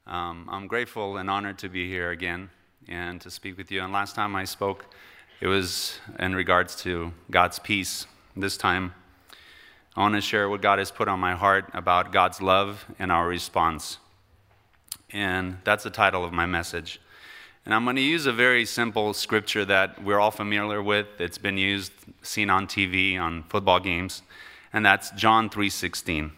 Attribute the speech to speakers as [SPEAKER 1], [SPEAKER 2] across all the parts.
[SPEAKER 1] I'm grateful and honored to be here again and to speak with you. And last time I spoke, it was in regards to God's peace. This time, I want to share what God has put on my heart about God's love and our response. And that's the title of my message. And I'm going to use a very simple scripture that we're all familiar with. It's been used, seen on TV, on football games, and that's John 3:16.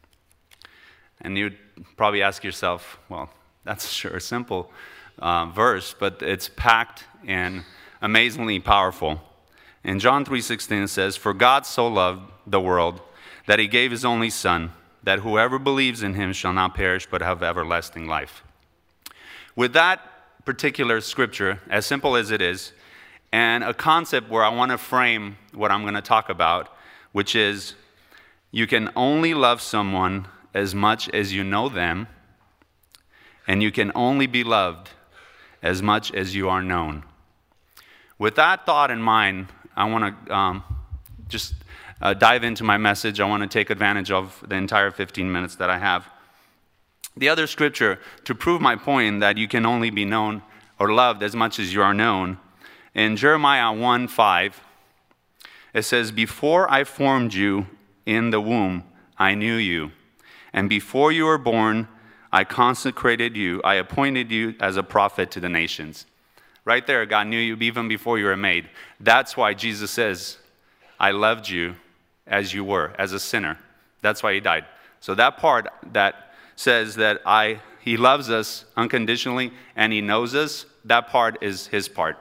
[SPEAKER 1] And you'd probably ask yourself, well, that's sure a simple verse, but it's packed and amazingly powerful. In John 3:16 it says, "For God so loved the world that he gave his only Son, that whoever believes in him shall not perish but have everlasting life." With that particular scripture, as simple as it is, and a concept where I want to frame what I'm going to talk about, which is you can only love someone as much as you know them, and you can only be loved as much as you are known. With that thought in mind, I want to just dive into my message. I want to take advantage of the entire 15 minutes that I have. The other scripture to prove my point that you can only be known or loved as much as you are known, in Jeremiah 1:5, it says, "Before I formed you in the womb, I knew you. And before you were born, I consecrated you. I appointed you as a prophet to the nations." Right there, God knew you even before you were made. That's why Jesus says, "I loved you as you were, as a sinner." That's why he died. So that part that says that he loves us unconditionally and he knows us, that part is his part.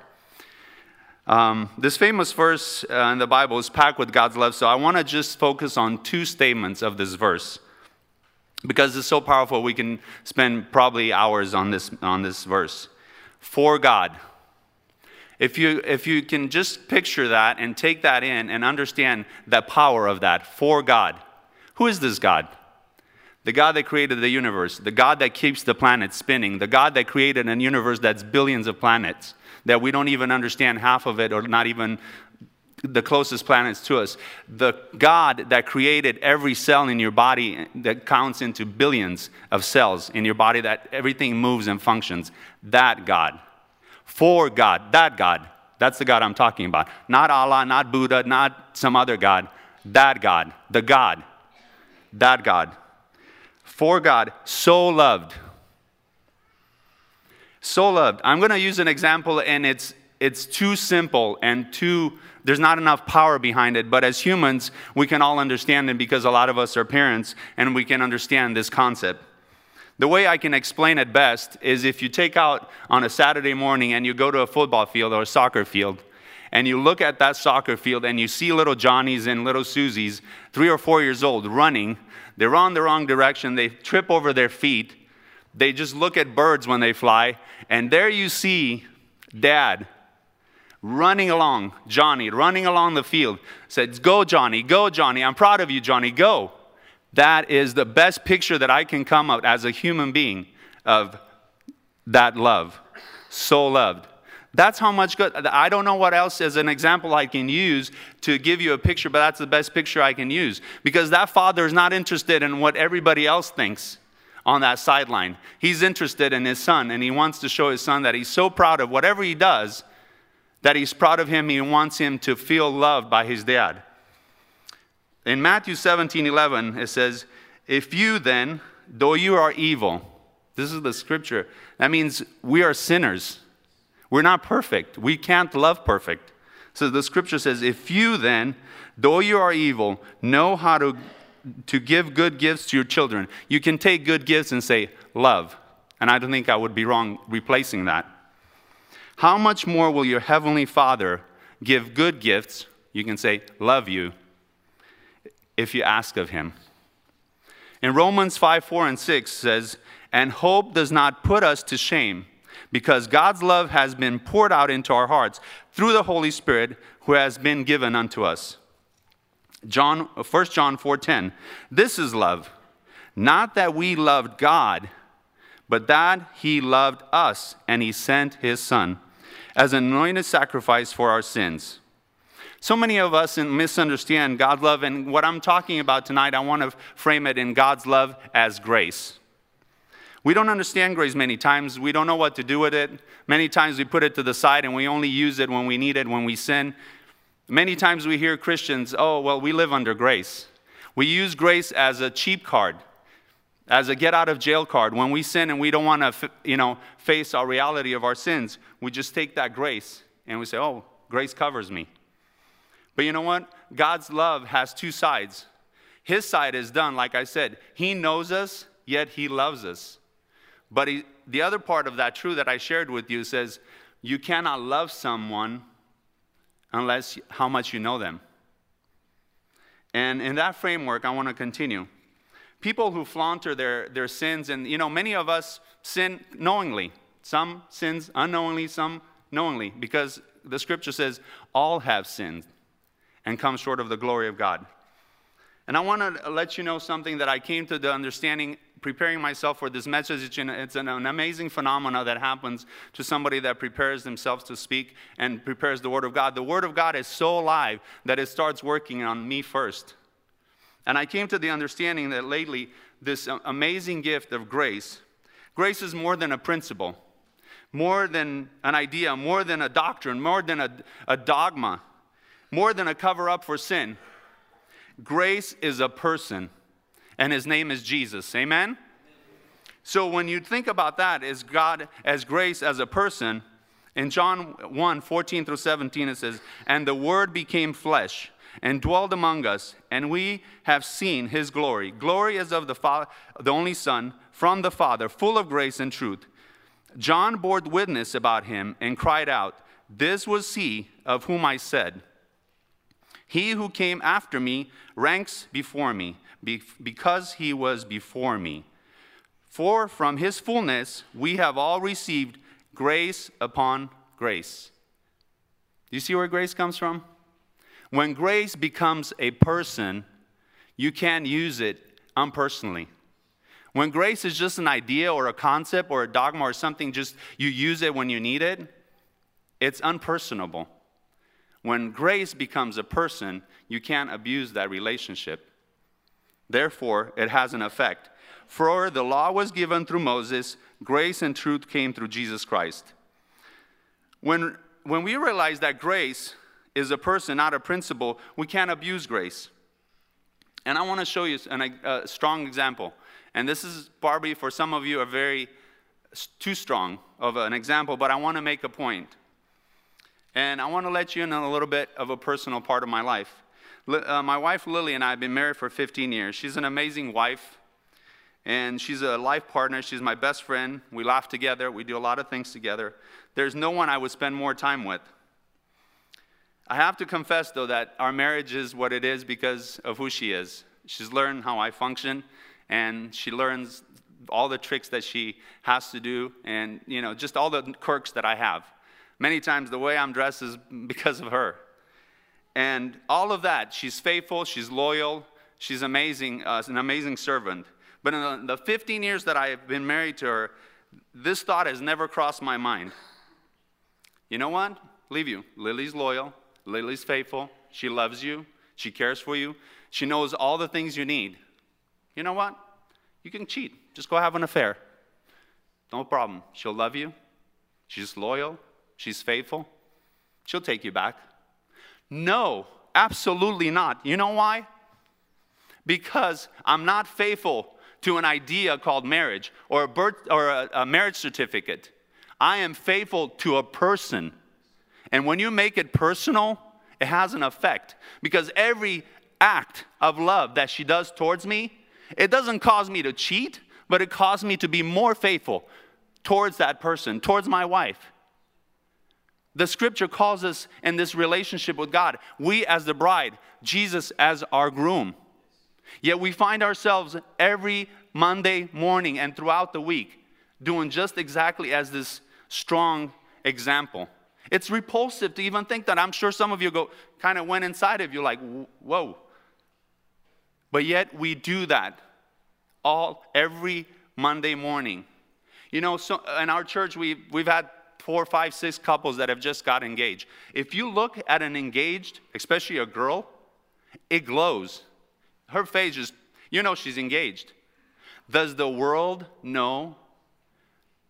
[SPEAKER 1] This famous verse in the Bible is packed with God's love, so I want to just focus on two statements of this verse. Because it's so powerful, we can spend probably hours on this verse. For God. If you can just picture that and take that in and understand the power of that, for God. Who is this God? The God that created the universe, the God that keeps the planets spinning, the God that created a universe that's billions of planets, that we don't even understand half of it or not even the closest planets to us. The God that created every cell in your body that counts into billions of cells in your body, that everything moves and functions. That God. For God. That God. That's the God I'm talking about. Not Allah, not Buddha, not some other God. That God. The God. That God. For God so loved. So loved. I'm going to use an example, and it's too simple and there's not enough power behind it. But as humans, we can all understand it because a lot of us are parents, and we can understand this concept. The way I can explain it best is if you take out on a Saturday morning and you go to a football field or a soccer field, and you look at that soccer field and you see little Johnnies and little Susies, 3 or 4 years old, running. They're on the wrong direction. They trip over their feet. They just look at birds when they fly. And there you see Dad running along, Johnny, running along the field. Says, go, Johnny, I'm proud of you, Johnny, go. That is the best picture that I can come up as a human being of that love. So loved. That's how much good. I don't know what else as an example I can use to give you a picture, but that's the best picture I can use. Because that father is not interested in what everybody else thinks on that sideline. He's interested in his son, and he wants to show his son that he's so proud of whatever he does, that he's proud of him. He wants him to feel loved by his dad. In Matthew 17:11, it says, "If you then, though you are evil," this is the scripture, that means we are sinners. We're not perfect. We can't love perfect. So the scripture says, "If you then, though you are evil, know how to give good gifts to your children." You can take good gifts and say, love. And I don't think I would be wrong replacing that. "How much more will your heavenly Father give good gifts," you can say, love you, "if you ask of him." In Romans 5:4 and 6 says, "And hope does not put us to shame, because God's love has been poured out into our hearts through the Holy Spirit who has been given unto us." 1 John 4:10, "This is love, not that we loved God, but that he loved us, and he sent his Son as an anointed sacrifice for our sins." So many of us misunderstand God's love, and what I'm talking about tonight, I want to frame it in God's love as grace. We don't understand grace many times. We don't know what to do with it. Many times we put it to the side and we only use it when we need it, when we sin. Many times we hear Christians, oh, well, we live under grace. We use grace as a cheap card, as a get-out-of-jail card. When we sin and we don't want to, face our reality of our sins, we just take that grace and we say, oh, grace covers me. But you know what? God's love has two sides. His side is done, like I said. He knows us, yet he loves us. But the other part of that truth that I shared with you says, you cannot love someone unless how much you know them. And in that framework, I want to continue. People who flaunt their sins, and many of us sin knowingly. Some sins unknowingly, some knowingly, because the scripture says all have sinned and come short of the glory of God. And I want to let you know something that I came to the understanding preparing myself for this message. It's an amazing phenomena that happens to somebody that prepares themselves to speak and prepares the Word of God. The Word of God is so alive that it starts working on me first. And I came to the understanding that lately, this amazing gift of grace is more than a principle, more than an idea, more than a doctrine, more than a dogma, more than a cover-up for sin. Grace is a person, and his name is Jesus. Amen? So when you think about that, as God, as grace as a person, in John 1:14-17, it says, "And the Word became flesh and dwelled among us, and we have seen his glory. Glory is of the only Son from the Father, full of grace and truth. John bore witness about him and cried out, 'This was he of whom I said, he who came after me ranks before me, because he was before me. For from his fullness we have all received grace upon grace.'" Do you see where grace comes from? When grace becomes a person, you can't use it impersonally. When grace is just an idea or a concept or a dogma or something, just you use it when you need it, it's unpersonable. When grace becomes a person, you can't abuse that relationship. Therefore, it has an effect. For the law was given through Moses, grace and truth came through Jesus Christ. When we realize that grace is a person, not a principle, we can't abuse grace. And I want to show you a strong example. And this is probably for some of you a very too strong of an example, but I want to make a point. And I want to let you in on a little bit of a personal part of my life. My wife Lily and I have been married for 15 years. She's an amazing wife, and she's a life partner. She's my best friend. We laugh together. We do a lot of things together. There's no one I would spend more time with. I have to confess, though, that our marriage is what it is because of who she is. She's learned how I function, and she learns all the tricks that she has to do, and just all the quirks that I have. Many times the way I'm dressed is because of her. And all of that, she's faithful, she's loyal, she's amazing, an amazing servant. But in the 15 years that I have been married to her, this thought has never crossed my mind. You know what? Leave you. Lily's loyal, Lily's faithful, she loves you, she cares for you, she knows all the things you need. You know what? You can cheat. Just go have an affair. No problem. She'll love you. She's loyal. She's faithful. She'll take you back. No, absolutely not. You know why? Because I'm not faithful to an idea called marriage or a marriage certificate. I am faithful to a person. And when you make it personal, it has an effect. Because every act of love that she does towards me, it doesn't cause me to cheat, but it causes me to be more faithful towards that person, towards my wife. The scripture calls us in this relationship with God, we as the bride, Jesus as our groom. Yet we find ourselves every Monday morning and throughout the week doing just exactly as this strong example. It's repulsive to even think that. I'm sure some of you kind of went inside of you like, whoa. But yet we do that every Monday morning. So in our church we've had 4, 5, 6 couples that have just got engaged. If you look at an engaged, especially a girl, it glows. Her face is, she's engaged. Does the world know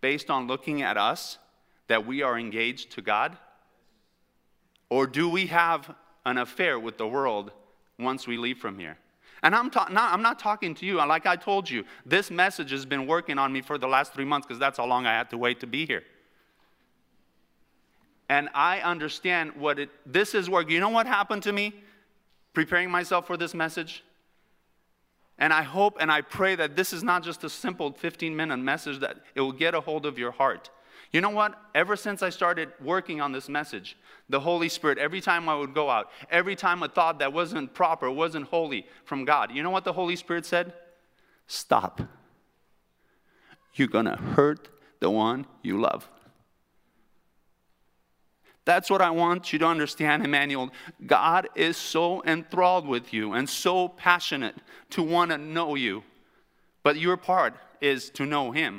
[SPEAKER 1] based on looking at us that we are engaged to God? Or do we have an affair with the world once we leave from here? And I'm not talking to you. Like I told you, this message has been working on me for the last 3 months because that's how long I had to wait to be here. And I understand this is work. You know what happened to me preparing myself for this message? And I hope and I pray that this is not just a simple 15-minute message, that it will get a hold of your heart. You know what? Ever since I started working on this message, the Holy Spirit, every time I would go out, every time a thought that wasn't proper, wasn't holy from God, you know what the Holy Spirit said? Stop. You're going to hurt the one you love. That's what I want you to understand, Emmanuel. God is so enthralled with you and so passionate to want to know you. But your part is to know Him.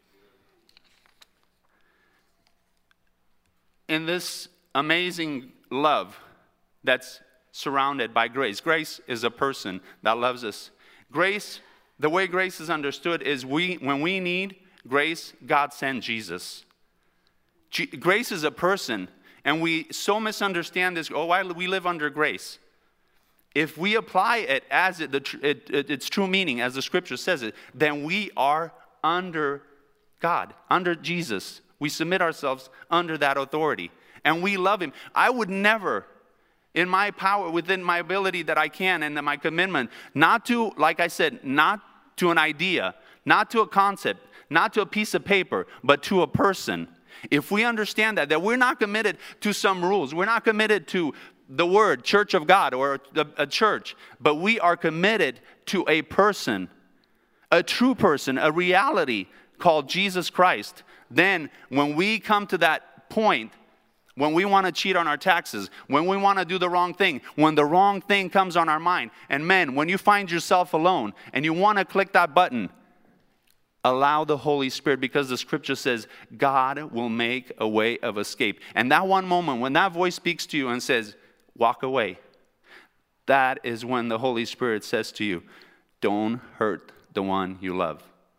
[SPEAKER 1] In this amazing love that's surrounded by grace. Grace is a person that loves us. Grace, the way grace is understood is when we need grace, God sent Jesus. Grace is a person. And we so misunderstand this. Why we live under grace? If we apply it as its true meaning, as the Scripture says it, then we are under God, under Jesus. We submit ourselves under that authority. And we love Him. I would never, in my power, within my ability that I can, and my commitment, not to, like I said, not to an idea, not to a concept, not to a piece of paper, but to a person. If we understand that we're not committed to some rules, we're not committed to the word Church of God or a church, but we are committed to a person, a true person, a reality called Jesus Christ, then when we come to that point, when we want to cheat on our taxes, when we want to do the wrong thing, when the wrong thing comes on our mind, and men, when you find yourself alone and you want to click that button, allow the Holy Spirit, because the Scripture says God will make a way of escape. And that one moment when that voice speaks to you and says, walk away, that is when the Holy Spirit says to you, don't hurt the one you love.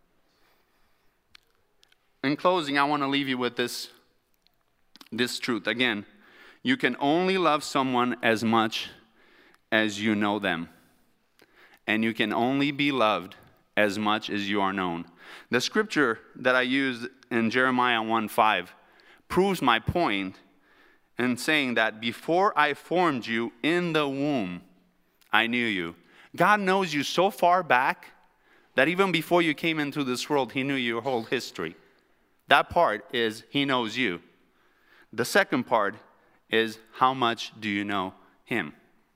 [SPEAKER 1] In closing, I want to leave you with this truth. Again, you can only love someone as much as you know them. And you can only be loved as much as you are known. The scripture that I used in Jeremiah 1:5 proves my point in saying that before I formed you in the womb, I knew you. God knows you so far back that even before you came into this world, He knew your whole history. That part is He knows you. The second part is how much do you know Him?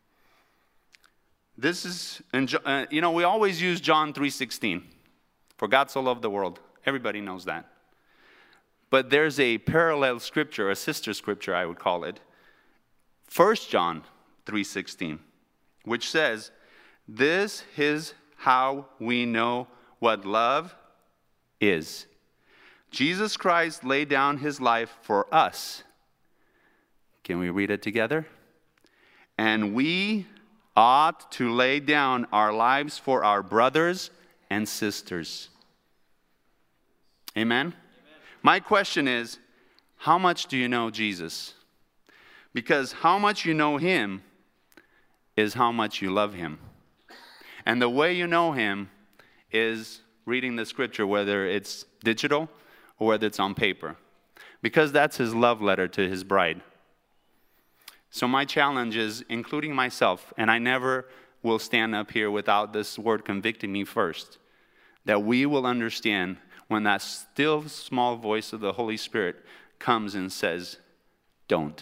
[SPEAKER 1] This is, we always use John 3:16. For God so loved the world. Everybody knows that. But there's a parallel scripture, a sister scripture I would call it. 1 John 3:16, which says, this is how we know what love is. Jesus Christ laid down His life for us. Can we read it together? And we ought to lay down our lives for our brothers and sisters. Amen? Amen? My question is, how much do you know Jesus? Because how much you know Him is how much you love Him. And the way you know Him is reading the scripture, whether it's digital or whether it's on paper. Because that's His love letter to His bride. So my challenge is, including myself, and I never will stand up here without this word convicting me first, that we will understand when that still small voice of the Holy Spirit comes and says, don't.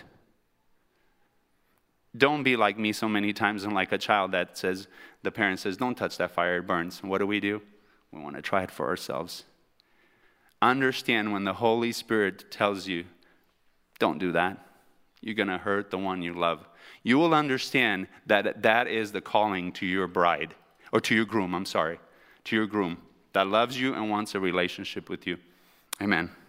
[SPEAKER 1] Don't be like me so many times and like a child that says, the parent says, don't touch that fire, it burns. And what do? We want to try it for ourselves. Understand when the Holy Spirit tells you, don't do that. You're going to hurt the one you love. You will understand that that is the calling to your bride, or to your groom, to your groom, that loves you and wants a relationship with you. Amen.